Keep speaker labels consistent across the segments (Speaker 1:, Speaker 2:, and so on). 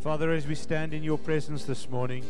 Speaker 1: Father, as we stand in your presence this morning,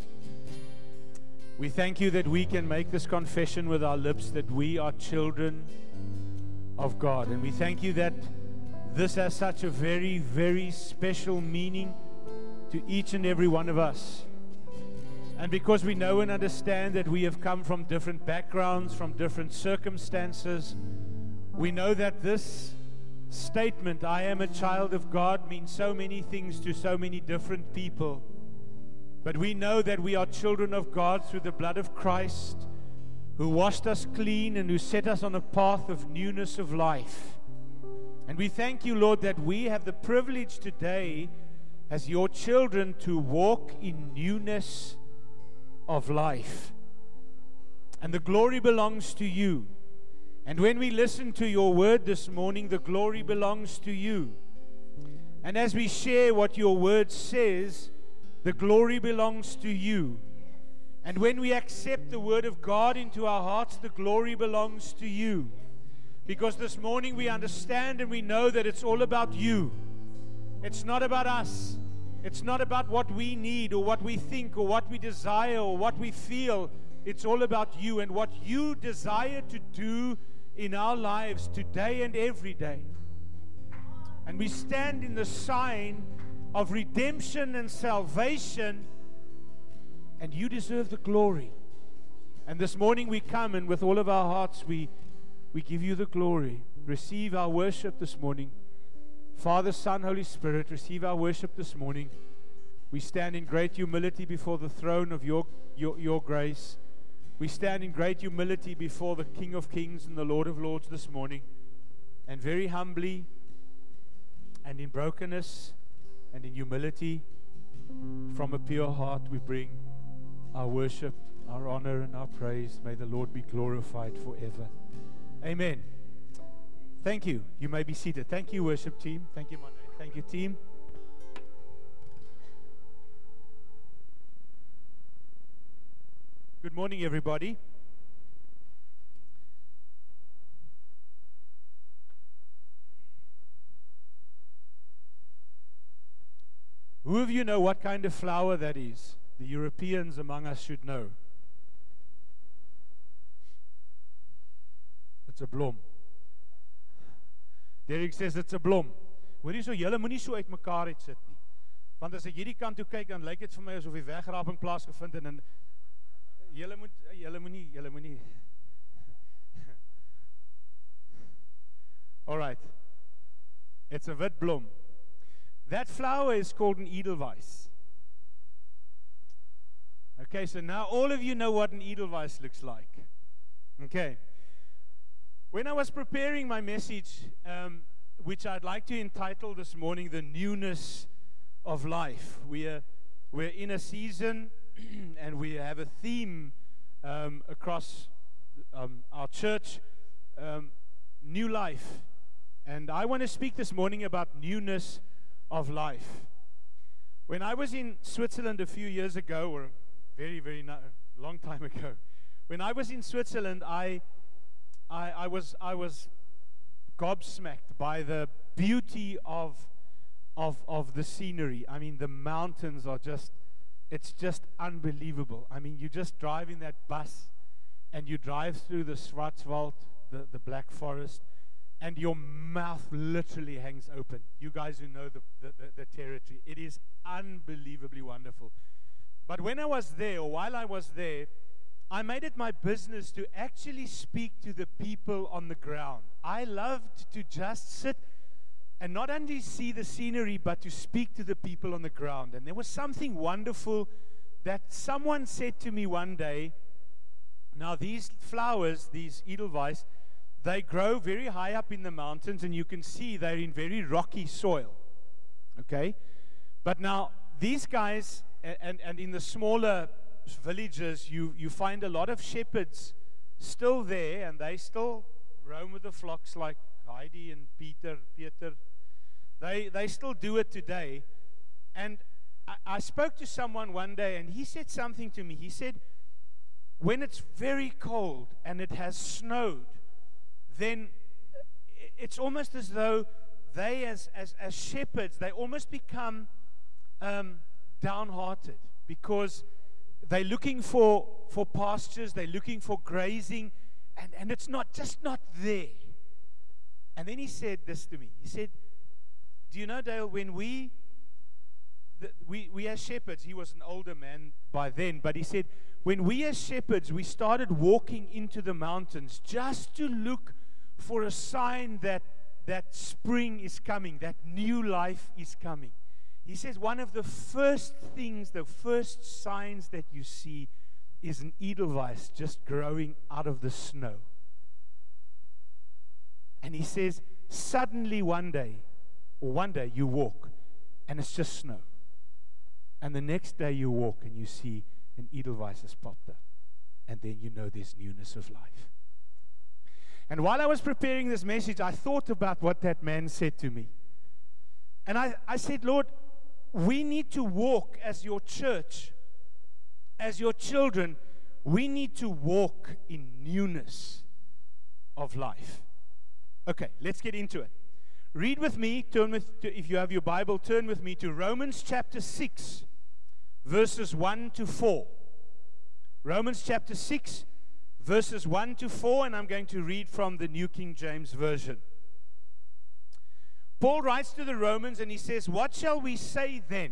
Speaker 1: we thank you that we can make this confession with our lips that we are children of God. And we thank you that this has such a very, very special meaning to each and every one of us. And because we know and understand that we have come from different backgrounds, from different circumstances, we know that this statement, I am a child of God, means so many things to so many different people. But we know that we are children of God through the blood of Christ, who washed us clean and who set us on a path of newness of life. And we thank you, Lord, that we have the privilege today as your children to walk in newness of life. And the glory belongs to you. And when we listen to your word this morning, the glory belongs to you. And as we share what your word says, the glory belongs to you. And when we accept the word of God into our hearts, the glory belongs to you. Because this morning we understand and we know that it's all about you. It's not about us. It's not about what we need or what we think or what we desire or what we feel. It's all about you and what you desire to do in our lives today and every day. And we stand in the sign of redemption and salvation, and you deserve the glory. And this morning we come, and with all of our hearts we give you the glory. Receive our worship this morning. Father, Son, Holy Spirit, receive our worship this morning. We stand in great humility before the throne of your grace. We stand in great humility before the King of Kings and the Lord of Lords this morning. And very humbly and in brokenness and in humility, from a pure heart, we bring our worship, our honor, and our praise. May the Lord be glorified forever. Amen. Thank you. You may be seated. Thank you, worship team. Thank you, Monday. Thank you, team. Good morning, everybody. Who of you know what kind of flower that is? The Europeans among us should know. It's a blom. Derek says it's a blom. Hoorie so, julle moenie so uit mekaar uit sit nie. Want as ek hierdie kant toe kyk, dan lyk dit vir my asof die wegraping plaasgevind en julle moenie. All right. It's a wit blom. That flower is called an edelweiss. Okay, so now all of you know what an edelweiss looks like. Okay. When I was preparing my message, which I'd like to entitle this morning, The Newness of Life. We're in a season and we have a theme across our church, new life. And I want to speak this morning about newness of life. When I was in Switzerland a few years ago, or very, very long time ago, when I was in Switzerland, I was gobsmacked by the beauty of the scenery. I mean, the mountains are it's just unbelievable. I mean, you just drive in that bus and you drive through the Schwarzwald, the Black Forest, and your mouth literally hangs open. You guys who know the territory, it is unbelievably wonderful. But when I was there, or while I was there, I made it my business to actually speak to the people on the ground. I loved to just sit and not only see the scenery, but to speak to the people on the ground. And there was something wonderful that someone said to me one day. Now these flowers, these edelweiss, they grow very high up in the mountains, and you can see they're in very rocky soil. Okay? But now these guys, and in the smaller villages, you find a lot of shepherds still there, and they still roam with the flocks like Heidi and Peter. They still do it today. And I spoke to someone one day, and he said something to me. He said, when it's very cold and it has snowed, then it's almost as though they, as shepherds, they almost become downhearted because they're looking for pastures, they're looking for grazing, and it's just not there. And then he said this to me. He said, do you know, Dale, when we as shepherds, he was an older man by then, but he said, when we as shepherds, we started walking into the mountains just to look for a sign that spring is coming, that new life is coming. He says one of the first things, the first signs that you see is an edelweiss just growing out of the snow. And he says, suddenly one day you walk and it's just snow. And the next day you walk and you see an edelweiss has popped up. And then you know there's newness of life. And while I was preparing this message, I thought about what that man said to me. And I said, Lord, we need to walk as your church, as your children. We need to walk in newness of life. Okay, let's get into it. Read with me, if you have your Bible, turn with me to Romans chapter 6, verses 1 to 4. Romans chapter 6, verses 1 to 4, and I'm going to read from the New King James Version. Paul writes to the Romans and he says, what shall we say then?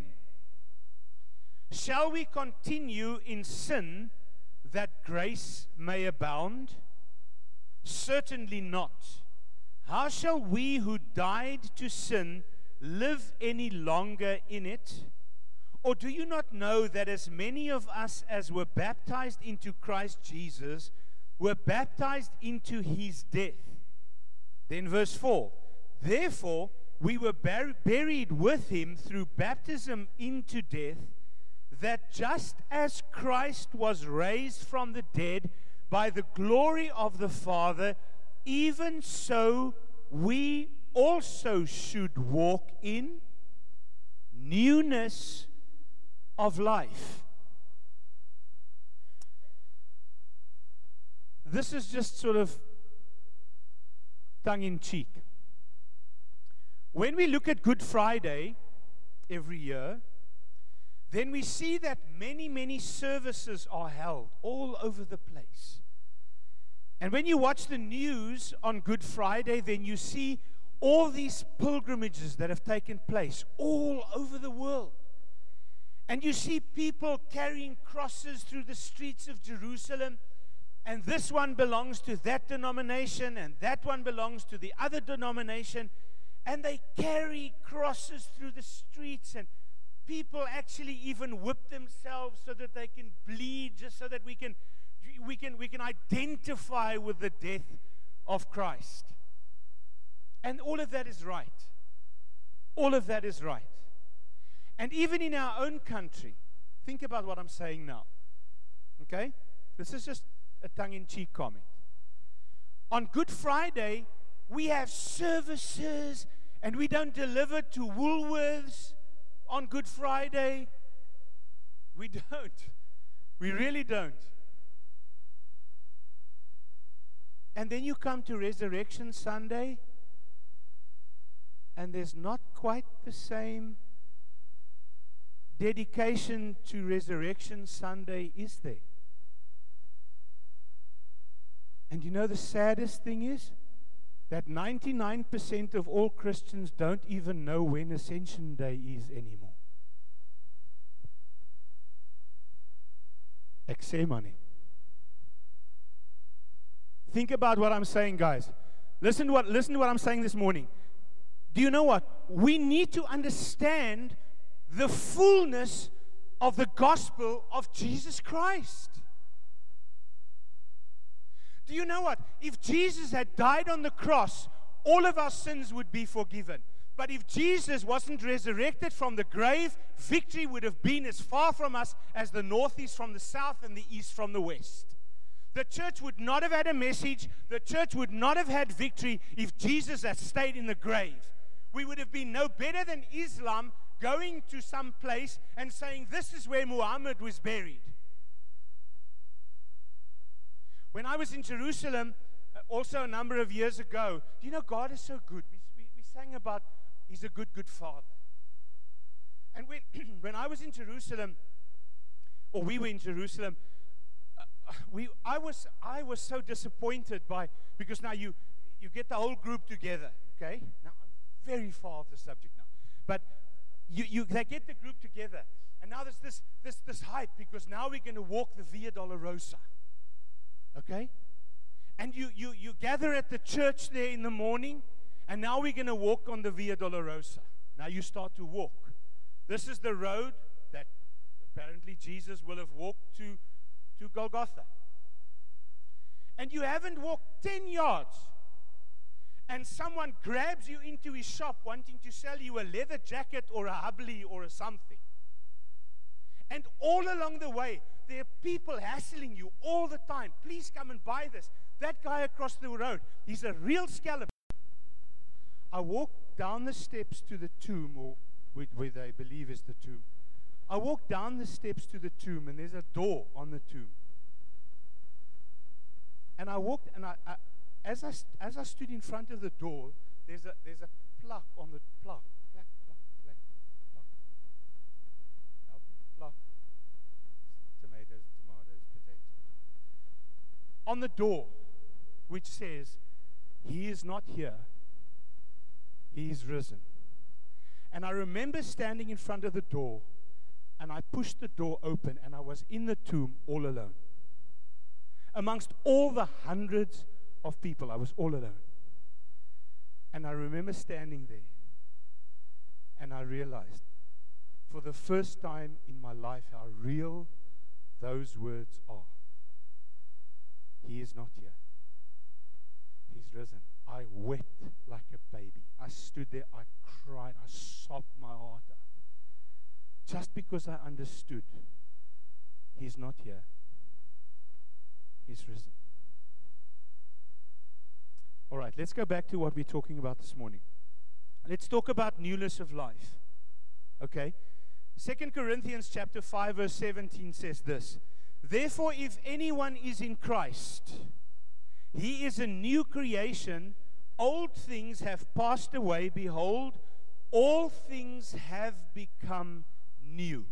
Speaker 1: Shall we continue in sin that grace may abound? Certainly not. How shall we who died to sin live any longer in it? Or do you not know that as many of us as were baptized into Christ Jesus were baptized into his death? Then verse 4, therefore we were buried with him through baptism into death, that just as Christ was raised from the dead by the glory of the Father, even so we also should walk in newness of life. This is just sort of tongue-in-cheek. When we look at Good Friday every year, then we see that many services are held all over the place. And when you watch the news on Good Friday, then you see all these pilgrimages that have taken place all over the world. And you see people carrying crosses through the streets of Jerusalem, and this one belongs to that denomination, and that one belongs to the other denomination, and they carry crosses through the streets, and people actually even whip themselves so that they can bleed, just so that we can identify with the death of Christ. And all of that is right. All of that is right. And even in our own country, think about what I'm saying now. Okay? This is just a tongue-in-cheek comment. On Good Friday, we have services, and we don't deliver to Woolworths on Good Friday. We don't. We really don't. And then you come to Resurrection Sunday, and there's not quite the same dedication to Resurrection Sunday, is there? And you know the saddest thing is that 99% of all Christians don't even know when Ascension Day is anymore. Exemone. Think about what I'm saying, guys. Listen to what I'm saying this morning. Do you know what? We need to understand the fullness of the gospel of Jesus Christ. Do you know what? If Jesus had died on the cross, all of our sins would be forgiven. But if Jesus wasn't resurrected from the grave, victory would have been as far from us as the north is from the south and the east from the west. The church would not have had a message. The church would not have had victory if Jesus had stayed in the grave. We would have been no better than Islam going to some place and saying, this is where Muhammad was buried. When I was in Jerusalem, also a number of years ago, do you know God is so good? We sang about He's a good, good Father. And when I was in Jerusalem, or we were in Jerusalem, I was so disappointed because now you get the whole group together, okay? Now I'm very far off the subject now, but they get the group together, and now there's this hype because now we're going to walk the Via Dolorosa, okay? And you gather at the church there in the morning, and now we're going to walk on the Via Dolorosa. Now you start to walk. This is the road that apparently Jesus will have walked to Golgotha. And you haven't walked 10 yards, and someone grabs you into his shop wanting to sell you a leather jacket or a hubley or a something. And all along the way, there are people hassling you all the time. Please come and buy this. That guy across the road, he's a real scallop. I walked down the steps to the tomb, or where they believe is the tomb. I walked down the steps to the tomb, and there's a door on the tomb. And I walked, and as I stood in front of the door, there's a plaque on the plaque. Tomatoes, potatoes. On the door, which says, "He is not here. He is risen." And I remember standing in front of the door, and I pushed the door open, and I was in the tomb all alone. Amongst all the hundreds of people, I was all alone. And I remember standing there, and I realized for the first time in my life how real those words are. He is not here. He's risen. I wept like a baby. I stood there, I cried, I sobbed my heart out. Just because I understood He's not here. He's risen. All right, let's go back to what we're talking about this morning. Let's talk about newness of life. Okay? 2 Corinthians chapter 5 verse 17 says this: "Therefore, if anyone is in Christ, he is a new creation. Old things have passed away. Behold, all things have become new."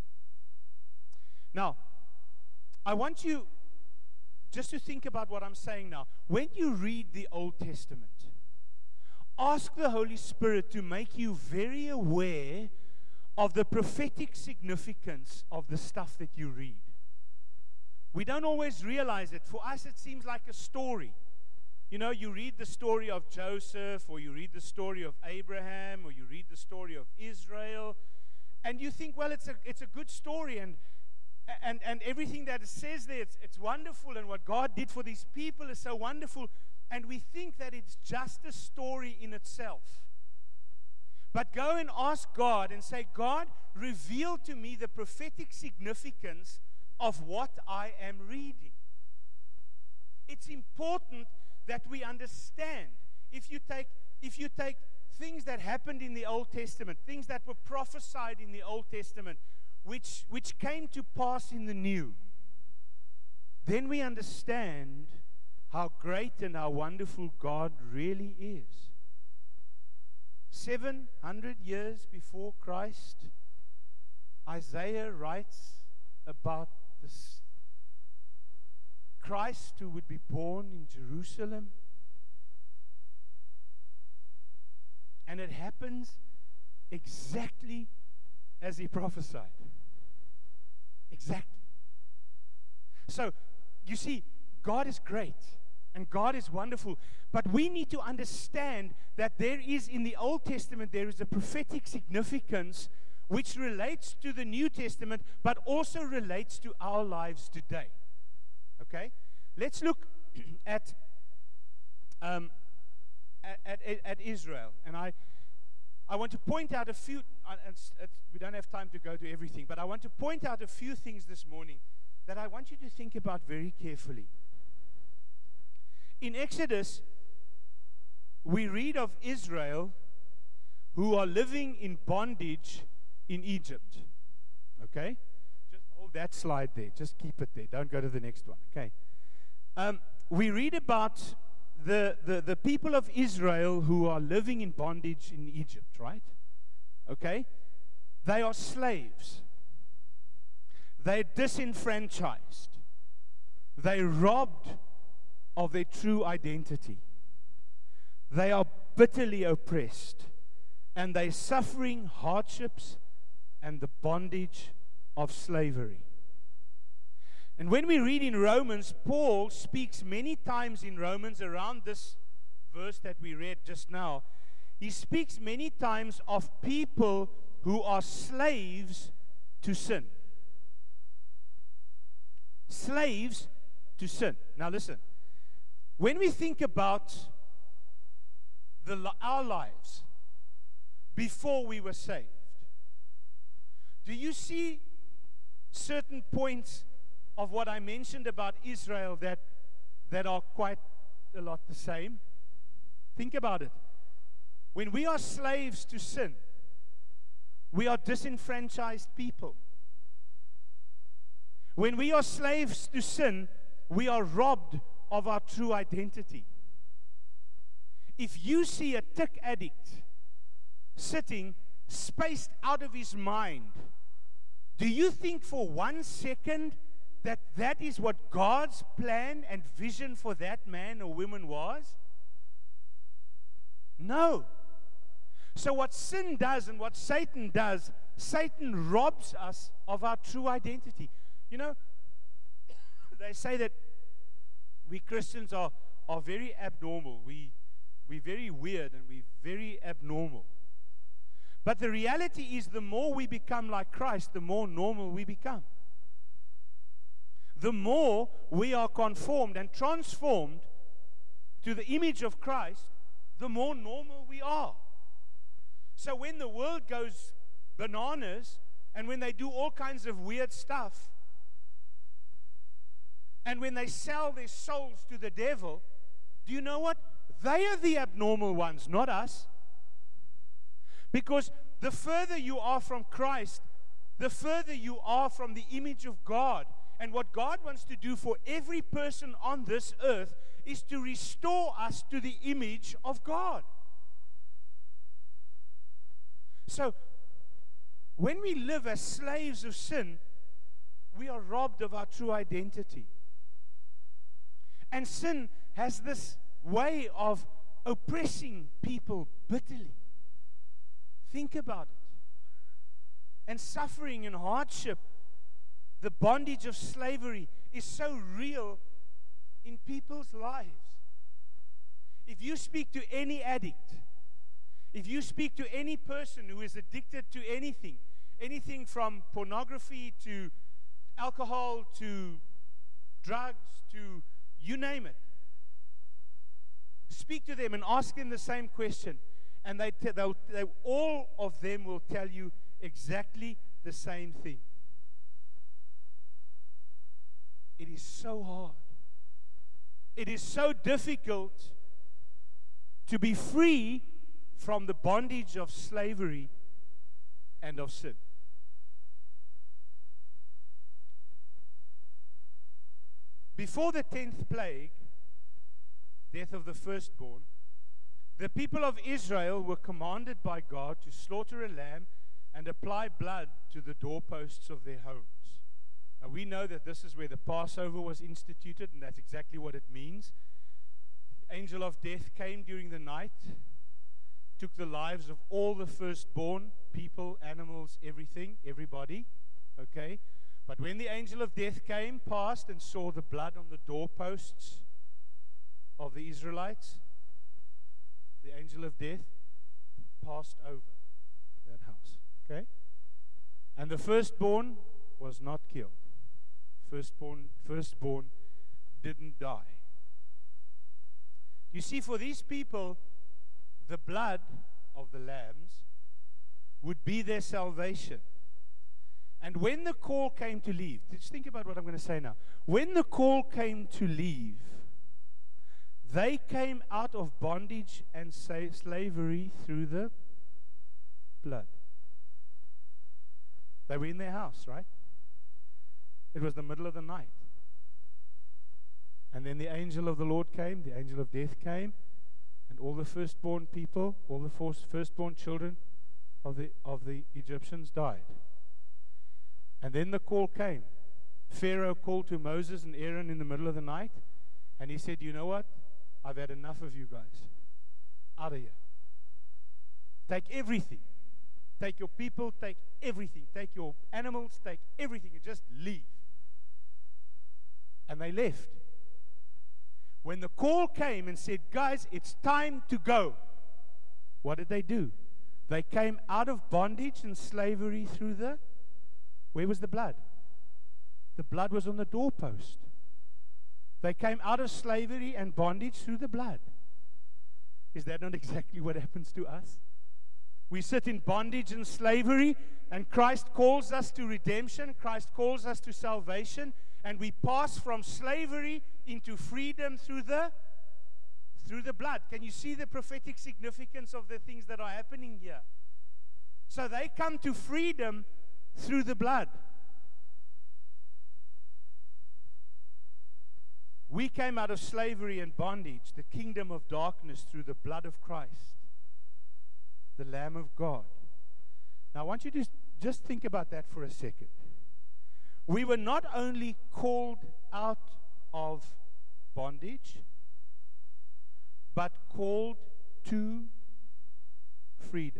Speaker 1: Now, I want you just to think about what I'm saying now. When you read the Old Testament, ask the Holy Spirit to make you very aware of the prophetic significance of the stuff that you read. We don't always realize it. For us, it seems like a story. You know, you read the story of Joseph, or you read the story of Abraham, or you read the story of Israel, and you think, well, it's a good story, and everything that it says there, it's wonderful, and what God did for these people is so wonderful, and we think that it's just a story in itself. But go and ask God and say, "God, reveal to me the prophetic significance of what I am reading." It's important that we understand. If you take things that happened in the Old Testament, things that were prophesied in the Old Testament, which came to pass in the New, then we understand how great and how wonderful God really is. 700 years before Christ, Isaiah writes about this Christ who would be born in Jerusalem. And it happens exactly as he prophesied. Exactly. So, you see, God is great and God is wonderful, but we need to understand that there is, in the Old Testament, there is a prophetic significance which relates to the New Testament, but also relates to our lives today. Okay? Let's look at Israel. And I want to point out a few, we don't have time to go to everything, but I want to point out a few things this morning that I want you to think about very carefully. In Exodus, we read of Israel who are living in bondage in Egypt. Okay? Just hold that slide there. Just keep it there. Don't go to the next one. Okay? We read about the people of Israel who are living in bondage in Egypt, right? Okay?
Speaker 2: They are slaves. They're disenfranchised. They're robbed of their true identity. They are bitterly oppressed, and they're suffering hardships and the bondage of slavery. And when we read in Romans, Paul speaks many times in Romans around this verse that we read just now. He speaks many times of people who are slaves to sin. Slaves to sin. Now listen, when we think about our lives before we were saved, do you see certain points of what I mentioned about Israel that are quite a lot the same? Think about it. When we are slaves to sin, we are disenfranchised people. When we are slaves to sin, we are robbed of our true identity. If you see a tick addict sitting spaced out of his mind, do you think for 1 second that that is what God's plan and vision for that man or woman was? No. So what sin does and what Satan does, Satan robs us of our true identity. You know, they say that we Christians are very abnormal. We're very weird and we're very abnormal. But the reality is, the more we become like Christ, the more normal we become. The more we are conformed and transformed to the image of Christ, the more normal we are. So when the world goes bananas, and when they do all kinds of weird stuff, and when they sell their souls to the devil, do you know what? They are the abnormal ones, not us. Because the further you are from Christ, the further you are from the image of God. And what God wants to do for every person on this earth is to restore us to the image of God. So, when we live as slaves of sin, we are robbed of our true identity. And sin has this way of oppressing people bitterly. Think about it. And suffering and hardship, the bondage of slavery, is so real in people's lives. If you speak to any addict, if you speak to any person who is addicted to anything from pornography to alcohol to drugs to you name it, speak to them and ask them the same question, and all of them will tell you exactly the same thing. It is so hard. It is so difficult to be free from the bondage of slavery and of sin. Before the 10th plague, death of the firstborn, the people of Israel were commanded by God to slaughter a lamb and apply blood to the doorposts of their homes. Now we know that this is where the Passover was instituted, and that's exactly what it means. The angel of death came during the night, took the lives of all the firstborn, people, animals, everything, everybody, okay? But when the angel of death came, passed, and saw the blood on the doorposts of the Israelites, the angel of death passed over that house, okay? And the firstborn was not killed. Firstborn didn't die. You see, for these people, the blood of the lambs would be their salvation. And when the call came to leave, just think about what I'm going to say now. When the call came to leave, they came out of bondage and slavery through the blood. They were in their house, right? It was the middle of the night. And then the angel of the Lord came, the angel of death came, and all the firstborn people, all the firstborn children of the Egyptians died. And then the call came. Pharaoh called to Moses and Aaron in the middle of the night, and he said, "You know what? I've had enough of you guys. Out of here. Take everything. Take your people, take everything. Take your animals, take everything, and just leave." And they left. When the call came and said, "Guys, it's time to go," what did they do? They came out of bondage and slavery through where was the blood? The blood was on the doorpost. They came out of slavery and bondage through the blood. Is that not exactly what happens to us? We sit in bondage and slavery, and Christ calls us to redemption. Christ calls us to salvation, and we pass from slavery into freedom through the blood. Can you see the prophetic significance of the things that are happening here? So they come to freedom through the blood. We came out of slavery and bondage, the kingdom of darkness, through the blood of Christ, the Lamb of God. Now I want you to just think about that for a second. We were not only called out of bondage, but called to freedom.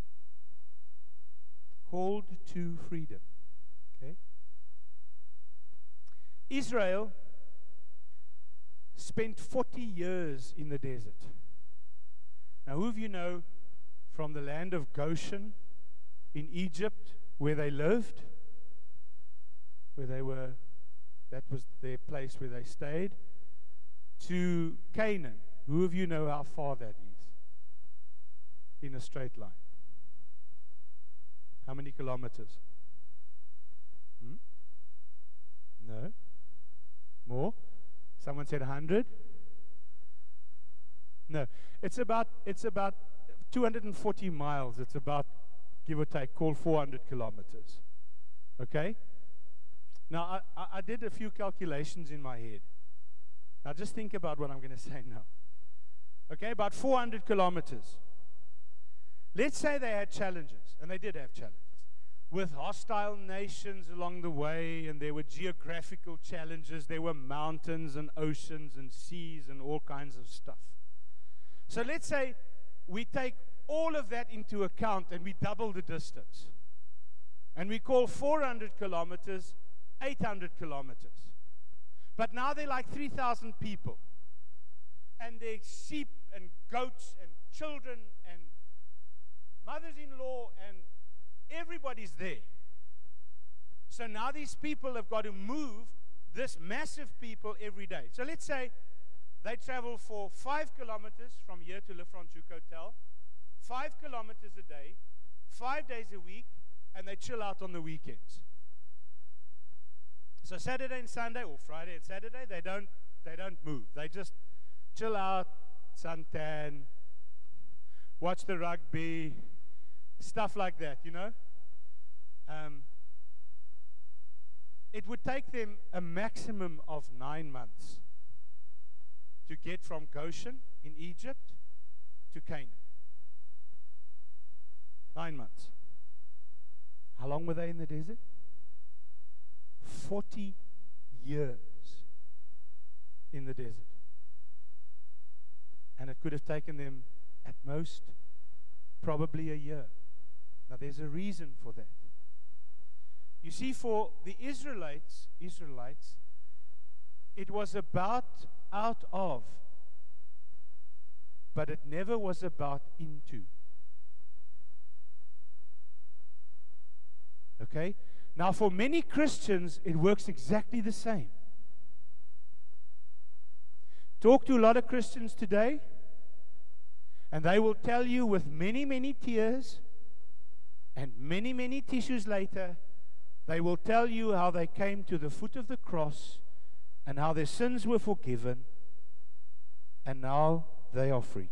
Speaker 2: Called to freedom. Okay? Israel spent 40 years in the desert. Now, who of you know from the land of Goshen in Egypt, where they lived, where they were, that was their place where they stayed, to Canaan? Who of you know how far that is in a straight line? How many kilometers? No? More? Someone said 100? No. It's about 240 miles. It's about, give or take, call 400 kilometers. Okay? Now, I did a few calculations in my head. Now, just think about what I'm going to say now. Okay, about 400 kilometers. Let's say they had challenges, and they did have challenges, with hostile nations along the way, and there were geographical challenges. There were mountains and oceans and seas and all kinds of stuff. So let's say we take all of that into account and we double the distance. And we call 400 kilometers 800 kilometers. But now they're like 3,000 people. And there's sheep and goats and children and mothers-in-law, and everybody's there. So now these people have got to move this massive people every day. So let's say they travel for 5 kilometers from here to Le Franschhoek Hotel, 5 kilometers a day, 5 days a week, and they chill out on the weekends. So Saturday and Sunday, or Friday and Saturday, they don't move. They just chill out, suntan, watch the rugby, stuff like that, you know. It would take them a maximum of 9 months to get from Goshen in Egypt to Canaan. 9 months. How long were they in the desert? 40 years in the desert. And it could have taken them at most probably a year. Now there's a reason for that. You see, for the Israelites, it was about out of, but it never was about into. Okay? Now for many Christians, it works exactly the same. Talk to a lot of Christians today, and they will tell you with many, many tears and many, many tissues later, they will tell you how they came to the foot of the cross and how their sins were forgiven, and now they are free.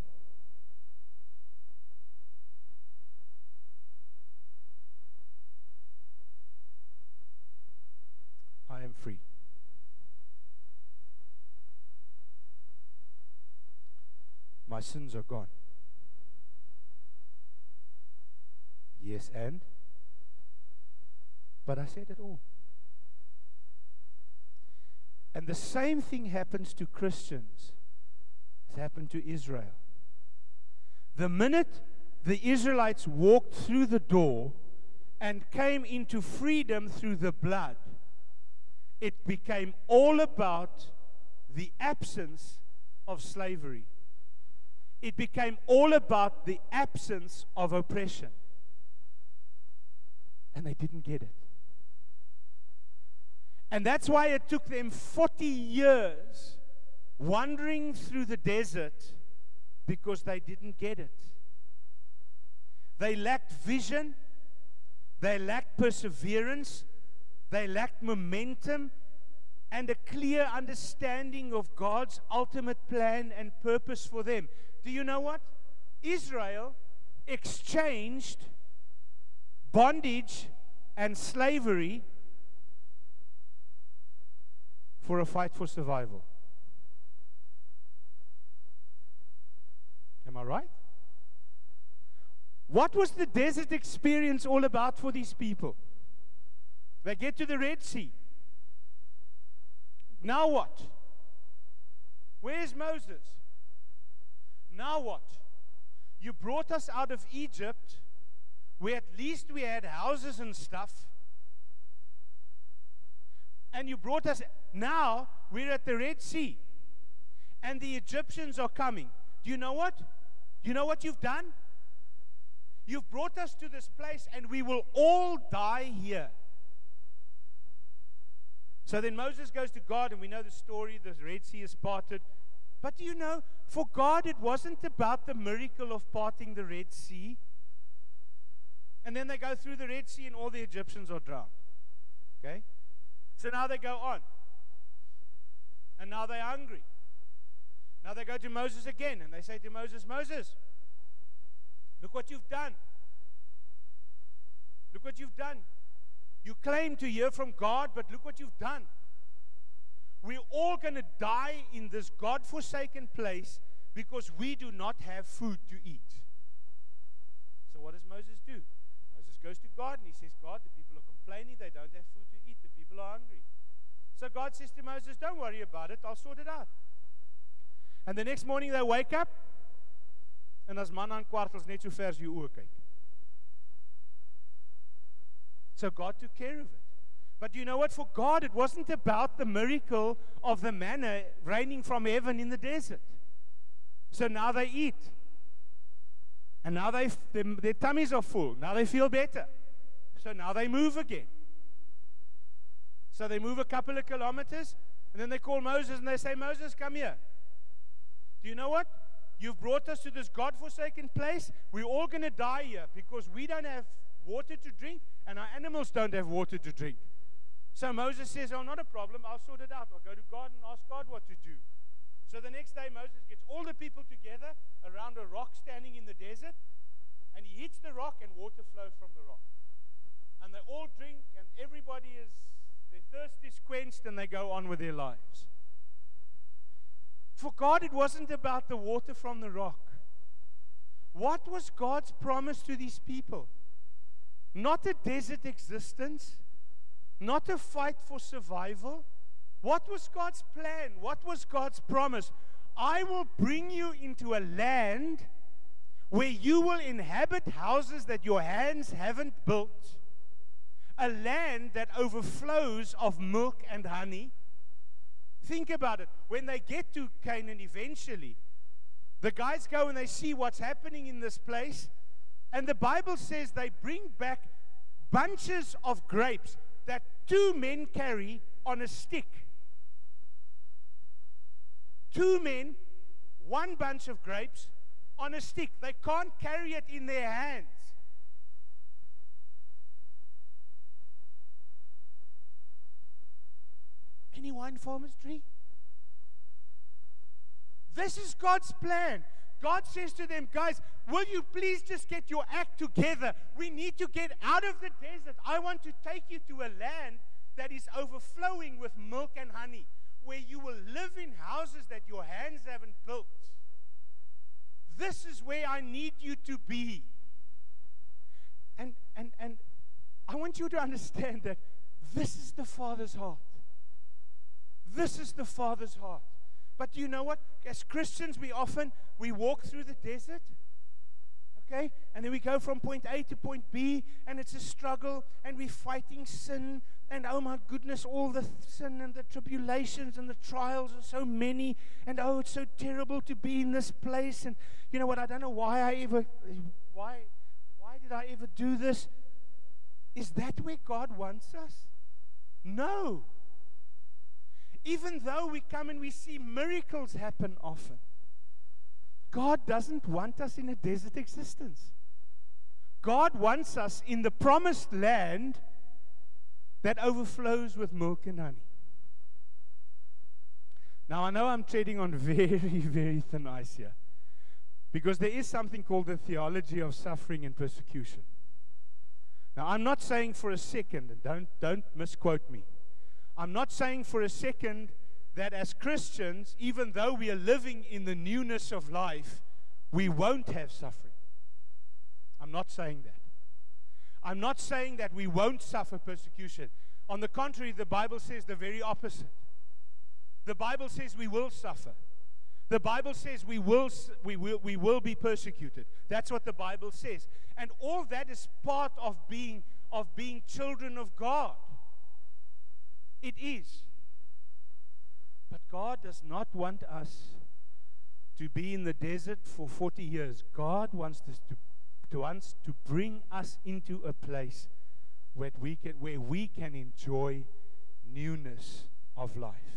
Speaker 2: I am free. My sins are gone. Yes, and? But I said it all. And the same thing happens to Christians as happened to Israel. The minute the Israelites walked through the door and came into freedom through the blood, it became all about the absence of slavery. It became all about the absence of oppression. And they didn't get it. And that's why it took them 40 years wandering through the desert, because they didn't get it. They lacked vision. They lacked perseverance. They lacked momentum and a clear understanding of God's ultimate plan and purpose for them. Do you know what? Israel exchanged bondage and slavery for a fight for survival. Am I right? What was the desert experience all about for these people? They get to the Red Sea. Now what? Where's Moses? Now what? You brought us out of Egypt, where at least we had houses and stuff. And you brought us, now we're at the Red Sea. And the Egyptians are coming. Do you know what? Do you know what you've done? You've brought us to this place and we will all die here. So then Moses goes to God, and we know the story, the Red Sea is parted. But do you know, for God it wasn't about the miracle of parting the Red Sea. And then they go through the Red Sea and all the Egyptians are drowned. Okay? So now they go on. And now they're hungry. Now they go to Moses again and they say to Moses, Moses, look what you've done. Look what you've done. You claim to hear from God, but look what you've done. We're all going to die in this God-forsaken place because we do not have food to eat. So what does Moses do? Moses goes to God and he says, God, the people are complaining, they don't have food to eat, the people are hungry. So God says to Moses, don't worry about it, I'll sort it out. And the next morning they wake up, en as man aan kwartels net so ver as jou oë kyk. So God took care of it. But you know what? For God, it wasn't about the miracle of the manna raining from heaven in the desert. So now they eat. And now their tummies are full. Now they feel better. So now they move again. So they move a couple of kilometers, and then they call Moses and they say, Moses, come here. Do you know what? You've brought us to this God-forsaken place. We're all going to die here because we don't have water to drink and our animals don't have water to drink. So Moses says, oh, not a problem. I'll sort it out. I'll go to God and ask God what to do. So the next day, Moses gets all the people together around a rock standing in the desert, and he hits the rock and water flows from the rock. And they all drink, and their thirst is quenched, and they go on with their lives. For God, it wasn't about the water from the rock. What was God's promise to these people? Not a desert existence, not a fight for survival. What was God's plan? What was God's promise? I will bring you into a land where you will inhabit houses that your hands haven't built, a land that overflows of milk and honey. Think about it. When they get to Canaan eventually, the guys go and they see what's happening in this place, and the Bible says they bring back bunches of grapes that 2 men carry on a stick. 2 men, 1 bunch of grapes on a stick. They can't carry it in their hands. Any wine farmer's tree? This is God's plan. God says to them, guys, will you please just get your act together? We need to get out of the desert. I want to take you to a land that is overflowing with milk and honey, where you will live in houses that your hands haven't built. This is where I need you to be. And I want you to understand that this is the Father's heart. This is the Father's heart. But you know what? As Christians, we walk through the desert. Okay? And then we go from point A to point B, and it's a struggle, and we're fighting sin, and oh my goodness, all the sin and the tribulations and the trials are so many, and oh, it's so terrible to be in this place, and you know what, I don't know why did I ever do this? Is that where God wants us? No. Even though we come and we see miracles happen often, God doesn't want us in a desert existence. God wants us in the promised land that overflows with milk and honey. Now, I know I'm treading on very, very thin ice here, because there is something called the theology of suffering and persecution. Now, I'm not saying for a second, and don't misquote me, I'm not saying for a second that as Christians, even though we are living in the newness of life, we won't have suffering. I'm not saying that. I'm not saying that we won't suffer persecution. On the contrary, the Bible says the very opposite. The Bible says we will suffer. The Bible says we will be persecuted. That's what the Bible says. And all that is part of being children of God. It is. But God does not want us to be in the desert for 40 years. God wants us to bring us into a place where we can enjoy newness of life.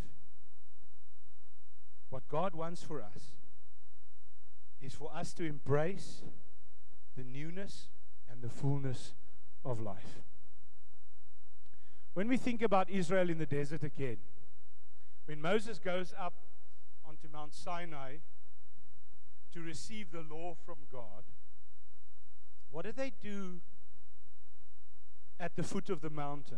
Speaker 2: What God wants for us is for us to embrace the newness and the fullness of life. When we think about Israel in the desert again, when Moses goes up onto Mount Sinai to receive the law from God, what do they do at the foot of the mountain?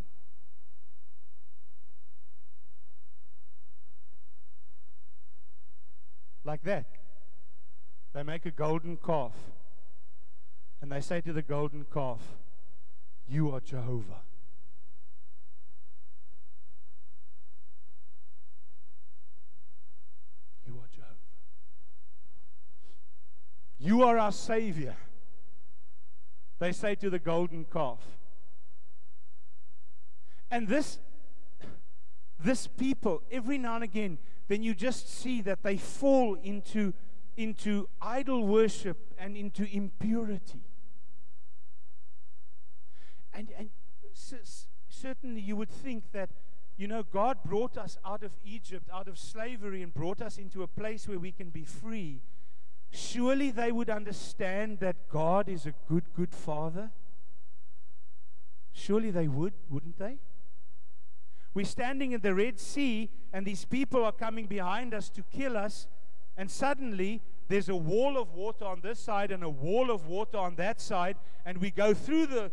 Speaker 2: Like that. They make a golden calf, and they say to the golden calf, "You are Jehovah." You are Jehovah. You are our Savior. They say to the golden calf. And this people, every now and again, then you just see that they fall into idol worship and into impurity. And certainly you would think that, God brought us out of Egypt, out of slavery, and brought us into a place where we can be free. Surely they would understand that God is a good, good Father. Surely they would, wouldn't they? We're standing in the Red Sea, and these people are coming behind us to kill us, and suddenly there's a wall of water on this side and a wall of water on that side, and we go through the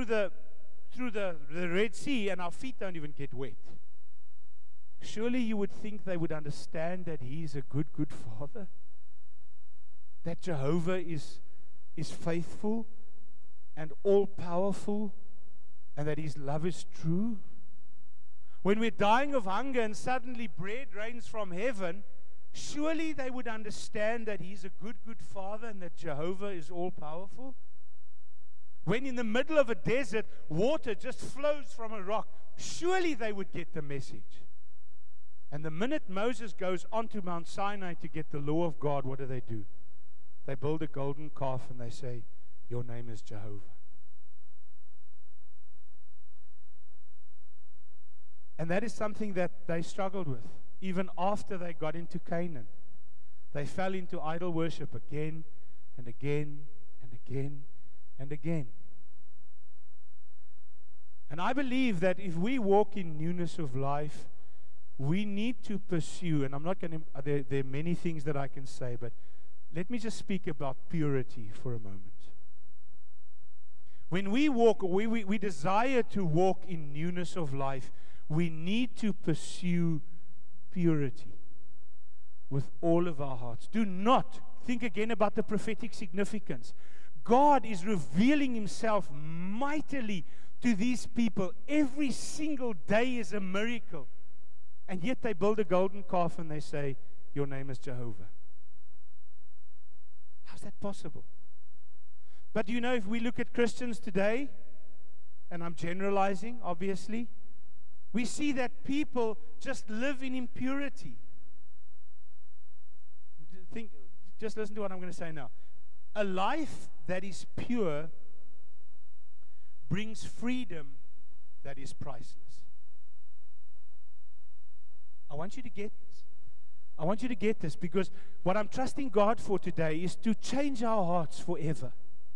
Speaker 2: Red Sea, and our feet don't even get wet. Surely you would think they would understand that He's a good, good Father, that Jehovah is faithful and all-powerful, and that His love is true. When we're dying of hunger and suddenly bread rains from heaven, surely they would understand that He's a good, good Father and that Jehovah is all-powerful. When in the middle of a desert, water just flows from a rock, surely they would get the message. And the minute Moses goes onto Mount Sinai to get the law of God, what do? They build a golden calf and they say, "Your name is Jehovah." And that is something that they struggled with, even after they got into Canaan. They fell into idol worship again and again and again and again. And I believe that if we walk in newness of life, we need to pursue, and I'm not going to, there are many things that I can say, but let me just speak about purity for a moment. When we walk, we desire to walk in newness of life, we need to pursue purity with all of our hearts. Do not think again about the prophetic significance. God is revealing Himself mightily to these people. Every single day is a miracle. And yet they build a golden calf and they say, your name is Jehovah. How's that possible? But you know, if we look at Christians today, and I'm generalizing, obviously, we see that people just live in impurity. Just listen to what I'm going to say now. A life that is pure brings freedom that is priceless. I want you to get this. I want you to get this, because what I'm trusting God for today is to change our hearts forever.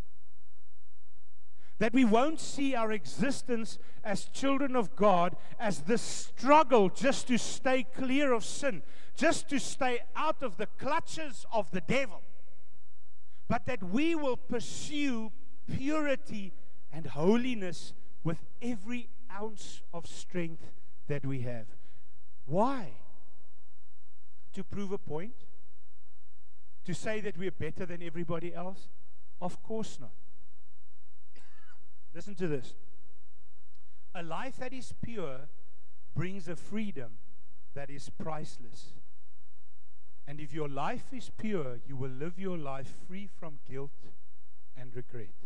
Speaker 2: That we won't see our existence as children of God as this struggle just to stay clear of sin, just to stay out of the clutches of the devil, but that we will pursue purity and holiness with every ounce of strength that we have. Why? To prove a point? To say that we're better than everybody else? Of course not. Listen to this. A life that is pure brings a freedom that is priceless. And if your life is pure, you will live your life free from guilt and regret.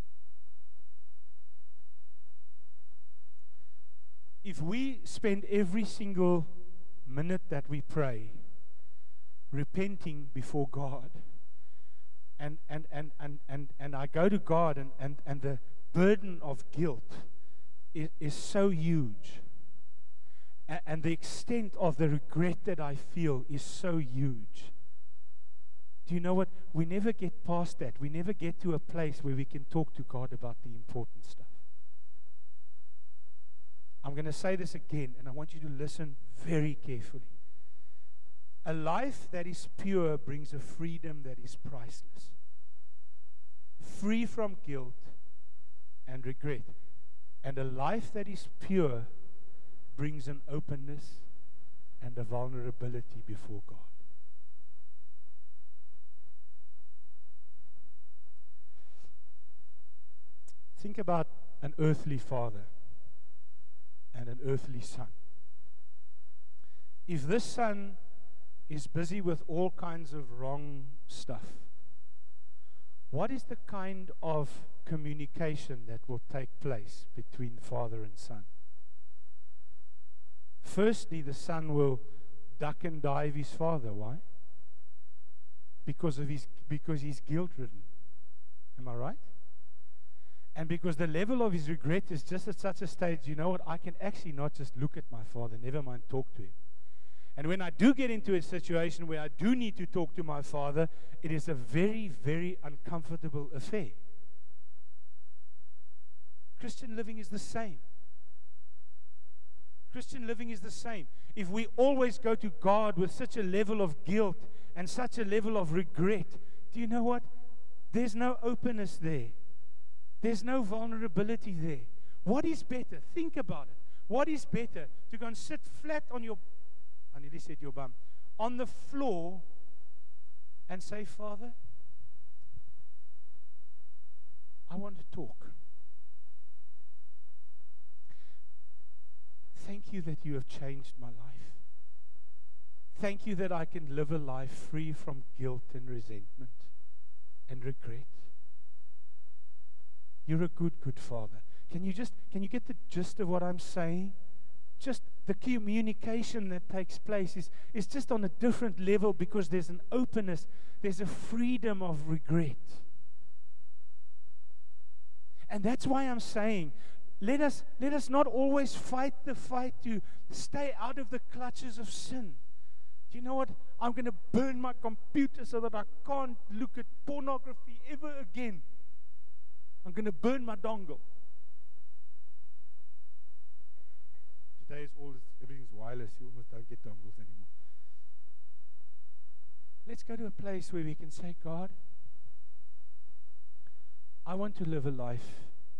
Speaker 2: If we spend every single minute that we pray repenting before God, and I go to God, and the burden of guilt is so huge, and the extent of the regret that I feel is so huge. Do you know what? We never get past that. We never get to a place where we can talk to God about the important stuff. I'm going to say this again, and I want you to listen very carefully. A life that is pure brings a freedom that is priceless. Free from guilt and regret. And a life that is pure brings an openness and a vulnerability before God. Think about an earthly father and an earthly son. If this son is busy with all kinds of wrong stuff, what is the kind of communication that will take place between father and son? Firstly, the son will duck and dive his father. Why? Because he's guilt-ridden. Am I right? And because the level of his regret is just at such a stage, you know what, I can actually not just look at my father, never mind talk to him. And when I do get into a situation where I do need to talk to my father, it is a very, very uncomfortable affair. Christian living is the same. Christian living is the same. If we always go to God with such a level of guilt and such a level of regret, do you know what? There's no openness there. There's no vulnerability there. What is better? Think about it. What is better? To go and sit flat on your, I nearly said your bum, on the floor and say, Father, I want to talk. Thank you that you have changed my life. Thank you that I can live a life free from guilt and resentment and regret. You're a good, good Father. Can you get the gist of what I'm saying? Just the communication that takes place is just on a different level, because there's an openness, there's a freedom of regret. And that's why I'm saying, let us not always fight the fight to stay out of the clutches of sin. Do you know what? I'm going to burn my computer so that I can't look at pornography ever again. I'm going to burn my dongle. Today everything's wireless. You almost don't get dongles anymore. Let's go to a place where we can say, God, I want to live a life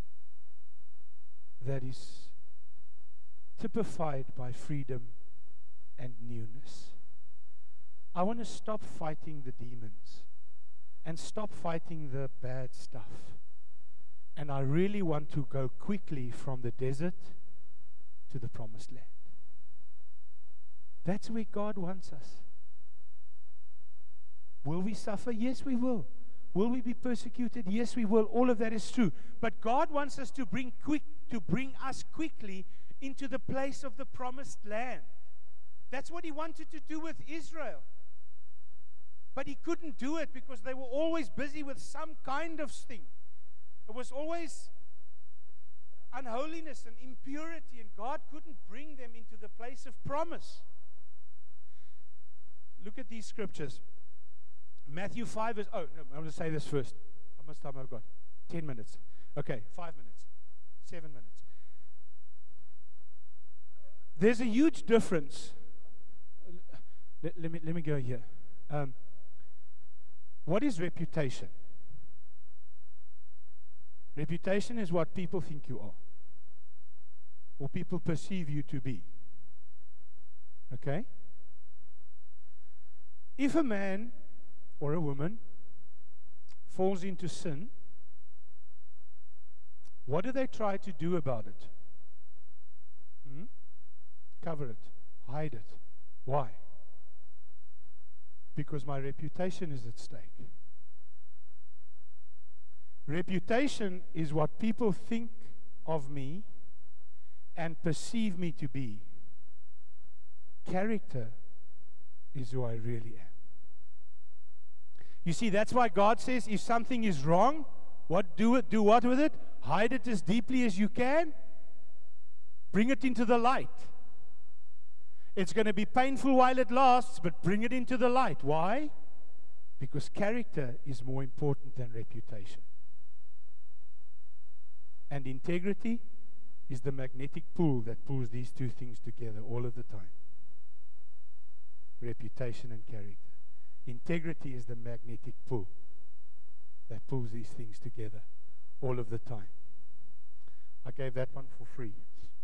Speaker 2: that is typified by freedom and newness. I want to stop fighting the demons
Speaker 1: and stop fighting the bad stuff. And I really want to go quickly from the desert to the promised land. That's where God wants us. Will we suffer? Yes, we will. Will we be persecuted? Yes, we will. All of that is true. But God wants us to bring us quickly into the place of the promised land. That's what He wanted to do with Israel. But He couldn't do it because they were always busy with some kind of thing. It was always unholiness and impurity, and God couldn't bring them into the place of promise. Look at these scriptures. Matthew 5 is, I'm going to say this first. How much time I've got? 10 minutes. Okay, 5 minutes. 7 minutes. There's a huge difference. Let me go here. What is reputation? Reputation is what people think you are, or people perceive you to be. Okay? If a man or a woman falls into sin, what do they try to do about it? Cover it, hide it. Why? Because my reputation is at stake. Reputation is what people think of me and perceive me to be. Character is who I really am. You see, that's why God says if something is wrong, do what with it? Hide it as deeply as you can. Bring it into the light. It's going to be painful while it lasts, but bring it into the light. Why? Because character is more important than reputation. And integrity is the magnetic pull that pulls these two things together all of the time. Reputation and character. Integrity is the magnetic pull that pulls these things together all of the time. I gave that one for free.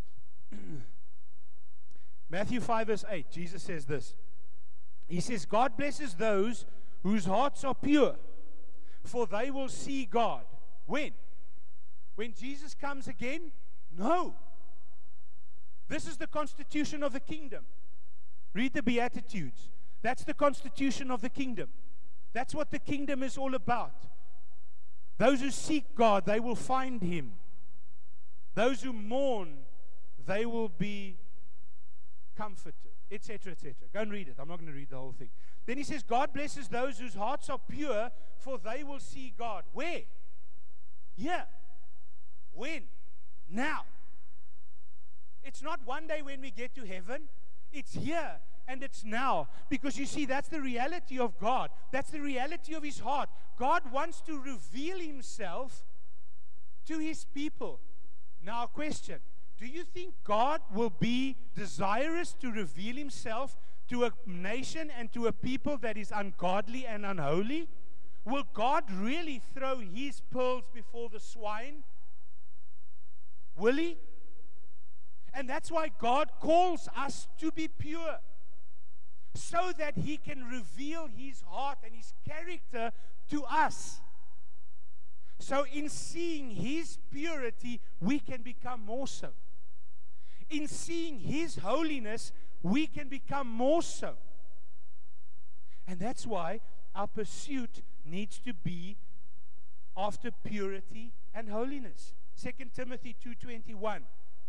Speaker 1: Matthew 5 verse 8, Jesus says this. He says, God blesses those whose hearts are pure, for they will see God. When? When Jesus comes again? No. This is the constitution of the kingdom. Read the Beatitudes. That's the constitution of the kingdom. That's what the kingdom is all about. Those who seek God, they will find Him. Those who mourn, they will be comforted, etc., etc. Go and read it. I'm not going to read the whole thing. Then He says, God blesses those whose hearts are pure, for they will see God. Where? Here. When? Now. It's not one day when we get to heaven. It's here and it's now. Because you see, that's the reality of God. That's the reality of His heart. God wants to reveal Himself to His people. Now, a question. Do you think God will be desirous to reveal Himself to a nation and to a people that is ungodly and unholy? Will God really throw His pearls before the swine? Will He? And that's why God calls us to be pure, so that He can reveal His heart and His character to us. So in seeing His purity, we can become more so. In seeing His holiness, we can become more so. And that's why our pursuit needs to be after purity and holiness. 2 Timothy 2:21.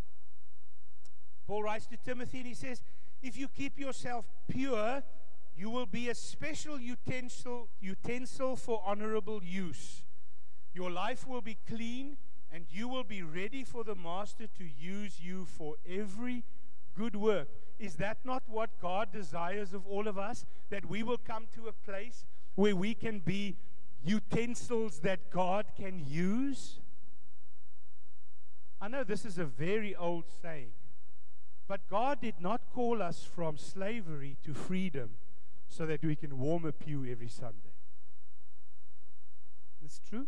Speaker 1: Paul writes to Timothy and he says, if you keep yourself pure, you will be a special utensil for honorable use. Your life will be clean, and you will be ready for the Master to use you for every good work. Is that not what God desires of all of us? That we will come to a place where we can be utensils that God can use? I know this is a very old saying, but God did not call us from slavery to freedom so that we can warm a pew every Sunday. It's true.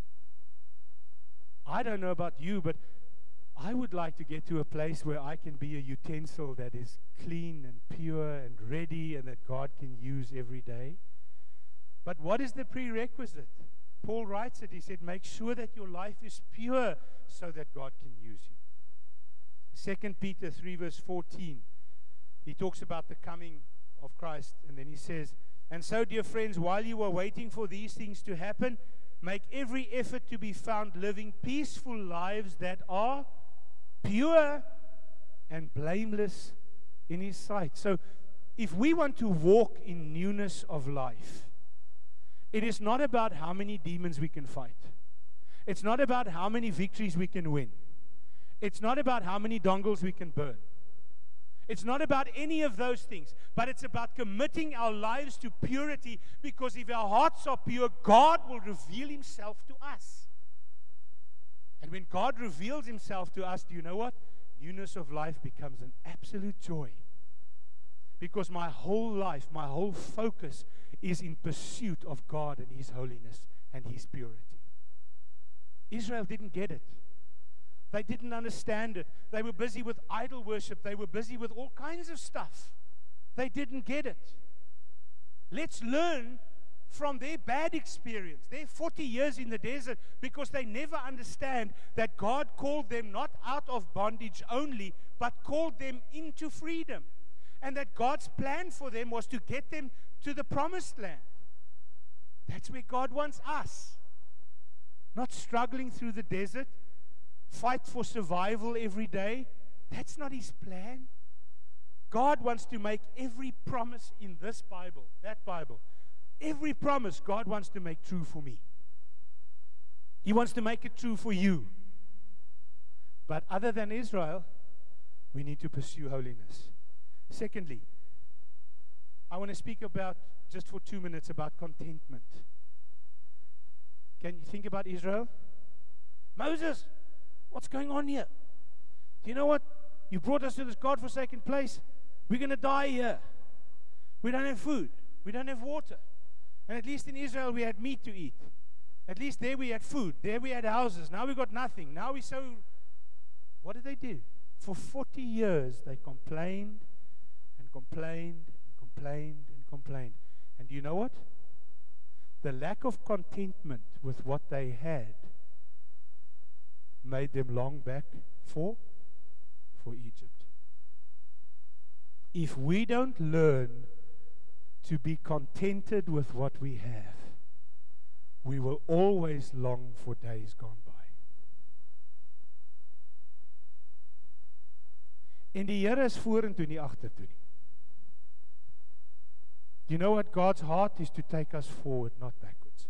Speaker 1: I don't know about you, but I would like to get to a place where I can be a utensil that is clean and pure and ready and that God can use every day.
Speaker 2: But what is the prerequisite? Paul writes it. He said, make sure that your life is pure so that God can use you. 2 Peter 3 verse 14. He talks about the coming of Christ. And then he says, and so, dear friends, while you are waiting for these things to happen, make every effort to be found living peaceful lives that are pure and blameless in His sight. So, if we want to walk in newness of life, it is not about how many demons we can fight. It's not about how many victories we can win. It's not about how many dongles we can burn. It's not about any of those things, but it's about committing our lives to purity, because if our hearts are pure, God will reveal Himself to us. And when God reveals Himself to us, do you know what? Newness of life becomes an absolute joy. Because my whole life, my whole focus is in pursuit of God and His holiness and His purity. Israel didn't get it. They didn't understand it. They were busy with idol worship. They were busy with all kinds of stuff. They didn't get it. Let's learn from their bad experience, their 40 years in the desert, because they never understand that God called them not out of bondage only, but called them into freedom. And that God's plan for them was to get them to the promised land. That's where God wants us. Not struggling through the desert, fight for survival every day. That's not His plan. God wants to make every promise in this Bible, that Bible, every promise God wants to make true for me. He wants to make it true for you. But other than Israel, we need to pursue holiness. Secondly, I want to speak about, just for 2 minutes, about contentment. Can you think about Israel? Moses, what's going on here? Do you know what? You brought us to this God-forsaken place. We're going to die here. We don't have food. We don't have water. And at least in Israel we had meat to eat. At least there we had food. There we had houses. Now we got nothing. Now we're so... What did they do? For 40 years they complained and complained and complained and complained. And do you know what? The lack of contentment with what they had made them long back for Egypt. If we don't learn to be contented with what we have, we will always long for days gone by. En die Here is vorentoe nie agtertoe nie. You know what? God's heart is to take us forward, not backwards.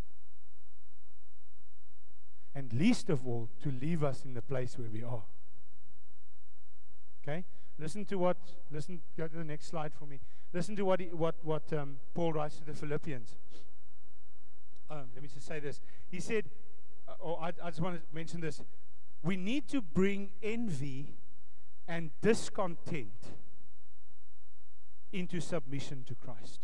Speaker 2: And least of all, to leave us in the place where we are. Okay? Go to the next slide for me. Listen to what Paul writes to the Philippians. Let me just say this. He said, I just want to mention this. We need to bring envy and discontent into submission to Christ.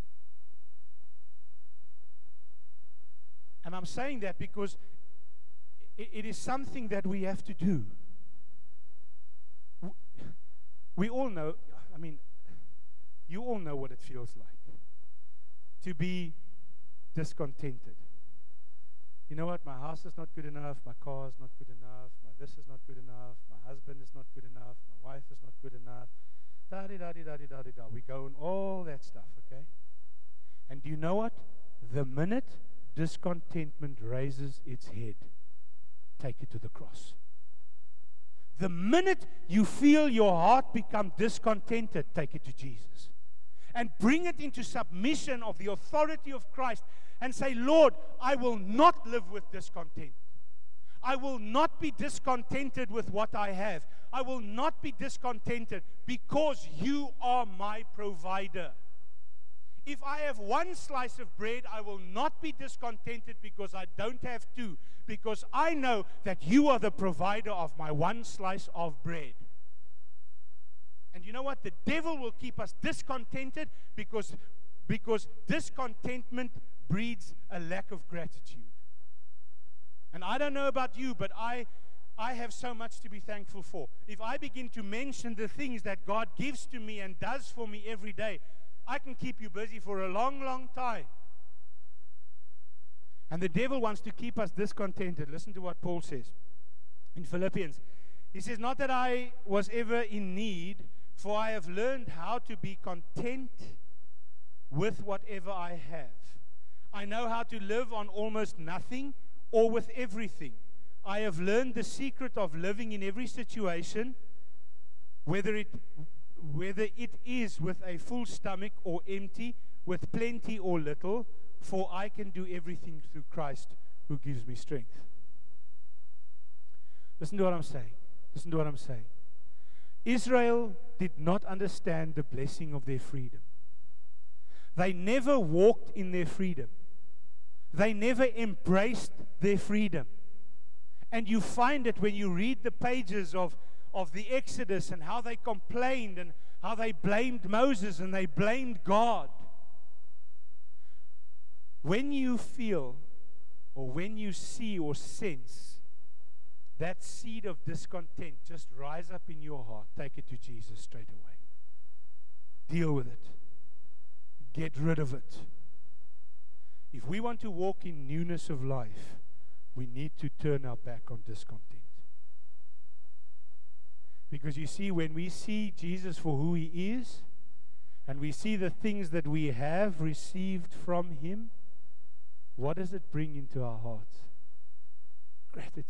Speaker 2: And I'm saying that because it is something that we have to do. We all know, you all know what it feels like to be discontented. You know what? My house is not good enough. My car is not good enough. My this is not good enough. My husband is not good enough. My wife is not good enough. Da-di-da-di-da-di-da-di-da. We go on all that stuff, okay? And do you know what? The minute discontentment raises its head, take it to the cross. The minute you feel your heart become discontented, take it to Jesus. And bring it into submission of the authority of Christ and say, Lord, I will not live with discontent. I will not be discontented with what I have. I will not be discontented because you are my provider. If I have one slice of bread, I will not be discontented because I don't have two, because I know that you are the provider of my one slice of bread. And you know what? The devil will keep us discontented because discontentment breeds a lack of gratitude. And I don't know about you, but I have so much to be thankful for. If I begin to mention the things that God gives to me and does for me every day, I can keep you busy for a long, long time. And the devil wants to keep us discontented. Listen to what Paul says in Philippians. He says, not that I was ever in need, for I have learned how to be content with whatever I have. I know how to live on almost nothing or with everything. I have learned the secret of living in every situation, whether it is with a full stomach or empty, with plenty or little, for I can do everything through Christ who gives me strength. Listen to what I'm saying. Listen to what I'm saying. Israel did not understand the blessing of their freedom. They never walked in their freedom. They never embraced their freedom. And you find it when you read the pages of the Exodus and how they complained and how they blamed Moses and they blamed God. When you feel or when you see or sense that seed of discontent just rise up in your heart, take it to Jesus straight away. Deal with it. Get rid of it. If we want to walk in newness of life, we need to turn our back on discontent. Because you see, when we see Jesus for who He is, and we see the things that we have received from Him, what does it bring into our hearts? Gratitude.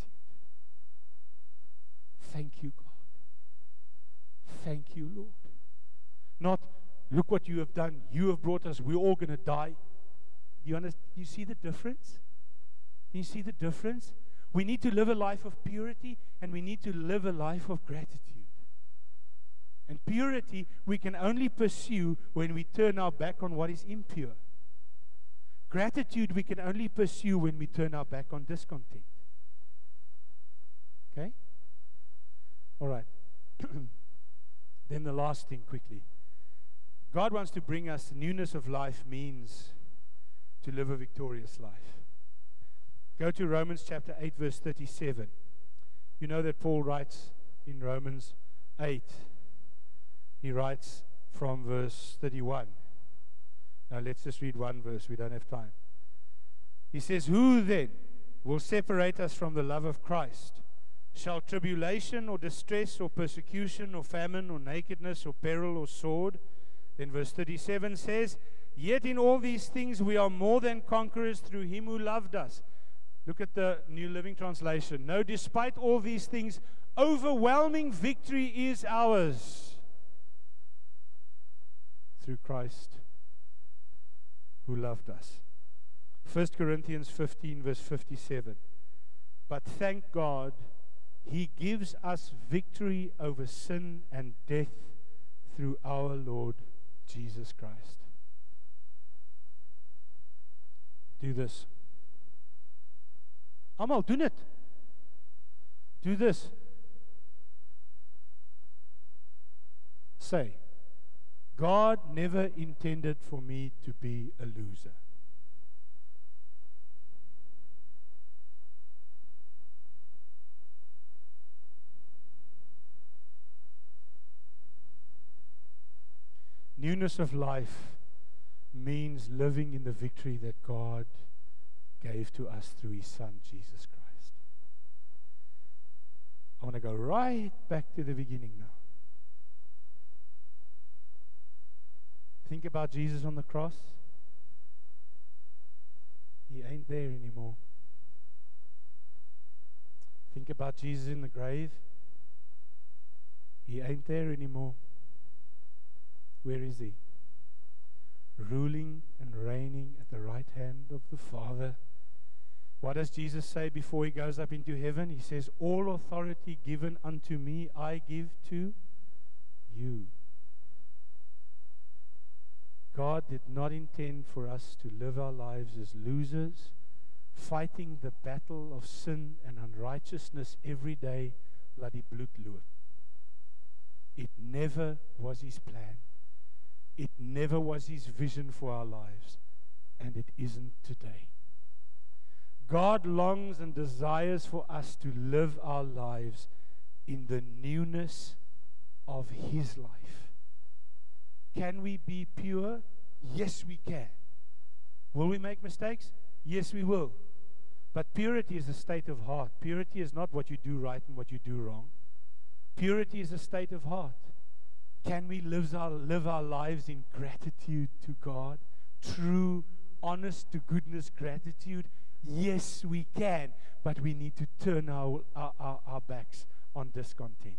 Speaker 2: Thank you, God. Thank you, Lord. Not, look what you have done. You have brought us. We're all going to die. You see the difference? You see the difference? We need to live a life of purity, and we need to live a life of gratitude. And purity we can only pursue when we turn our back on what is impure. Gratitude we can only pursue when we turn our back on discontent. Okay? All right. Then the last thing quickly. God wants to bring us newness of life means to live a victorious life. Go to Romans chapter 8 verse 37. You know that Paul writes in Romans 8. He writes from verse 31. Now let's just read one verse. We don't have time. He says, who then will separate us from the love of Christ? Shall tribulation or distress or persecution or famine or nakedness or peril or sword? Then verse 37 says, yet in all these things we are more than conquerors through Him who loved us. Look at the New Living Translation. No, despite all these things, overwhelming victory is ours through Christ who loved us. 1 Corinthians 15 verse 57. But thank God, He gives us victory over sin and death through our Lord Jesus Christ. Do this. Almal doen dit. Do this. Say, God never intended for me to be a loser. Newness of life means living in the victory that God gave to us through His Son, Jesus Christ. I want to go right back to the beginning now. Think about Jesus on the cross. He ain't there anymore. Think about Jesus in the grave. He ain't there anymore. Where is He? Ruling and reigning at the right hand of the Father. What does Jesus say before He goes up into heaven? He says, all authority given unto me, I give to you. God did not intend for us to live our lives as losers, fighting the battle of sin and unrighteousness every day, bloody bloedloop. It never was His plan. It never was His vision for our lives, and it isn't today. God longs and desires for us to live our lives in the newness of His life. Can we be pure? Yes, we can. Will we make mistakes? Yes, we will.
Speaker 1: But purity is a state of heart. Purity is not what you do right and what you do wrong. Purity is a state of heart. Can we live our lives in gratitude to God? True, honest to goodness gratitude? Yes, we can. But we need to turn our backs on discontent.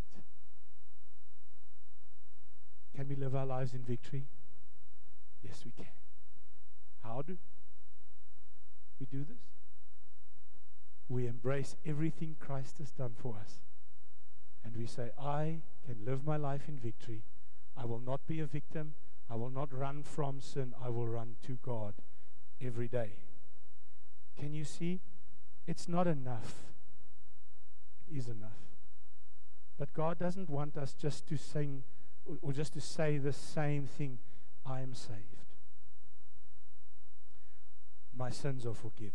Speaker 1: Can we live our lives in victory? Yes, we can. How do we do this? We embrace everything Christ has done for us. And we say, I can live my life in victory. I will not be a victim. I will not run from sin. I will run to God every day. Can you see? It's not enough. It is enough. But God doesn't want us just to sing or just to say the same thing. I am saved. My sins are forgiven.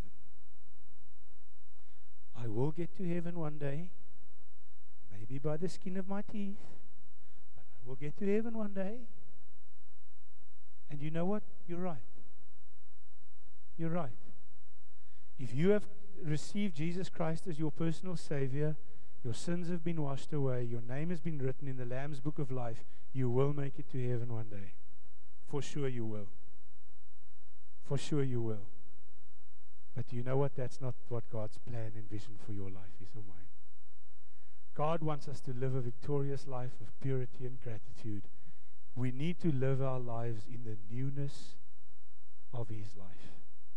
Speaker 1: I will get to heaven one day, maybe by the skin of my teeth, but I will get to heaven one day. And you know what? You're right. You're right. If you have received Jesus Christ as your personal Savior, your sins have been washed away, your name has been written in the Lamb's Book of Life, you will make it to heaven one day. For sure you will. For sure you will. But you know what? That's not what God's plan and vision for your life is or mine. God wants us to live a victorious life of purity and gratitude. We need to live our lives in the newness of His life.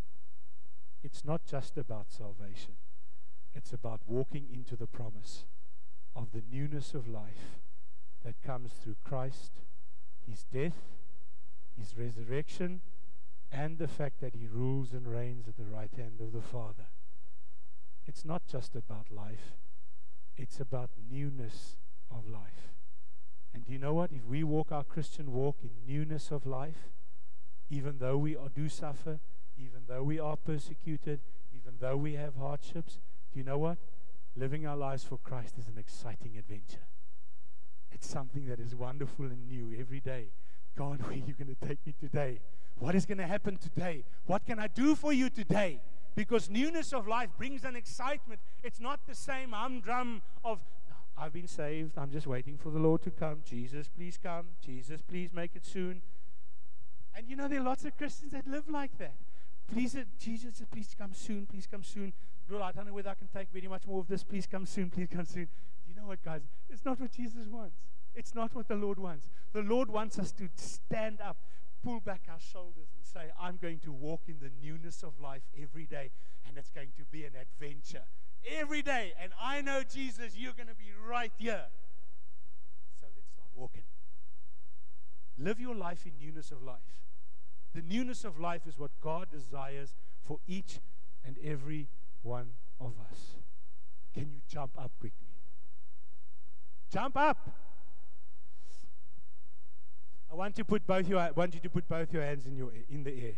Speaker 1: It's not just about salvation. It's about walking into the promise of the newness of life that comes through Christ, His death, His resurrection, and the fact that He rules and reigns at the right hand of the Father. It's not just about life. It's about newness of life. And you know what? If we walk our Christian walk in newness of life, even though we do suffer, even though we are persecuted, even though we have hardships, do you know what? Living our lives for Christ is an exciting adventure. It's something that is wonderful and new every day. God, where are you going to take me today? What is going to happen today? What can I do for you today? Because newness of life brings an excitement. It's not the same humdrum of, I've been saved, I'm just waiting for the Lord to come. Jesus, please come. Jesus, please make it soon. And you know, there are lots of Christians that live like that. Please, Jesus, please come soon, please come soon. Lord, I don't know whether I can take very much more of this. Please come soon, please come soon. Do you know what, guys? It's not what Jesus wants. It's not what the Lord wants. The Lord wants us to stand up, pull back our shoulders and say, I'm going to walk in the newness of life every day, and it's going to be an adventure every day. And I know, Jesus, you're going to be right here. So let's start walking. Live your life in newness of life. The newness of life is what God desires for each and every one of us. Can you jump up quickly? Jump up. I want you to put both your hands in the air.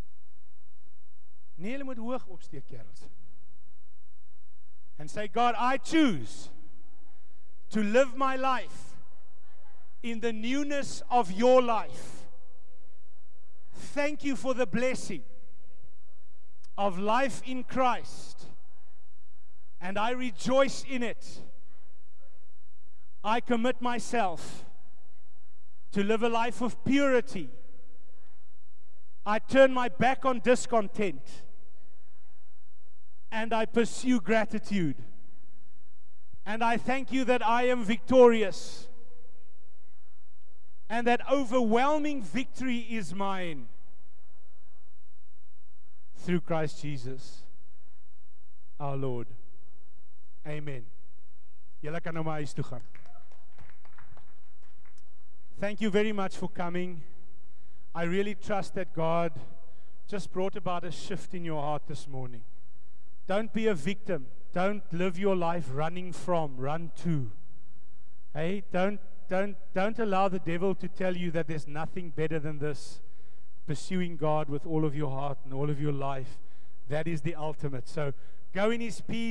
Speaker 1: Nee, julle moet hoog opsteek, kerels. And say, God, I choose to live my life in the newness of your life. Thank you for the blessing of life in Christ, and I rejoice in it. I commit myself to live a life of purity. I turn my back on discontent, and I pursue gratitude. And I thank you that I am victorious, and that overwhelming victory is mine through Christ Jesus, our Lord. Amen. Julle kan nou maar huis toe gaan. Thank you very much for coming. I really trust that God just brought about a shift in your heart this morning. Don't be a victim. Don't live your life running from, run to. Hey, don't allow the devil to tell you that there's nothing better than this. Pursuing God with all of your heart and all of your life. That is the ultimate. So go in His peace.